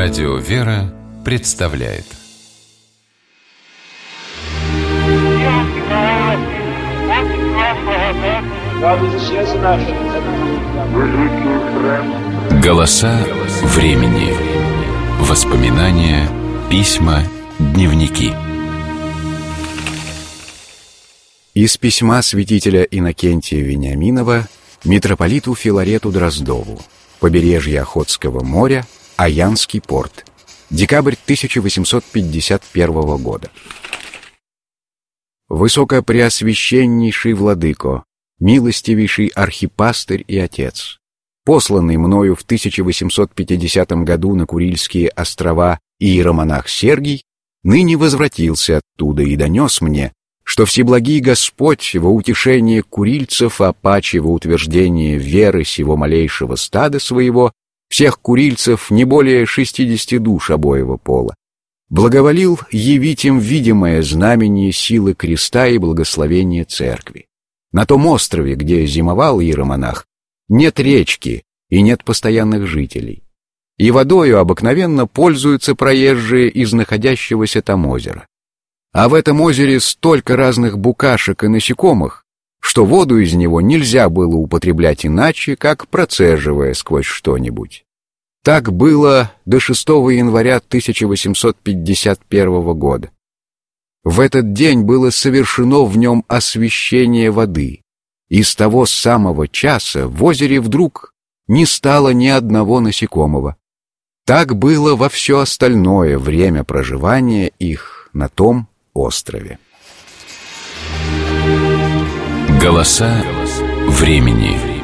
Радио «Вера» представляет. Голоса времени. Воспоминания, письма, дневники. Из письма святителя Иннокентия Вениаминова митрополиту Филарету Дроздову. Побережье Охотского моря, Аянский порт. Декабрь 1851 года. Высокопреосвященнейший владыко, милостивейший архипастырь и отец, посланный мною в 1850 году на Курильские острова иеромонах Сергий, ныне возвратился оттуда и донес мне, что Всеблагий Господь во утешение курильцев, а паче во утверждение веры сего малейшего стада своего, всех курильцев не более 60 душ обоего пола, благоволил явить им видимое знамение силы креста и благословения церкви. На том острове, где зимовал иеромонах, нет речки и нет постоянных жителей, и водою обыкновенно пользуются проезжие из находящегося там озера. А в этом озере столько разных букашек и насекомых, что воду из него нельзя было употреблять иначе, как процеживая сквозь что-нибудь. Так было до 6 января 1851 года. В этот день было совершено в нем освящение воды, и с того самого часа в озере вдруг не стало ни одного насекомого. Так было во все остальное время проживания их на том острове. Голоса времени.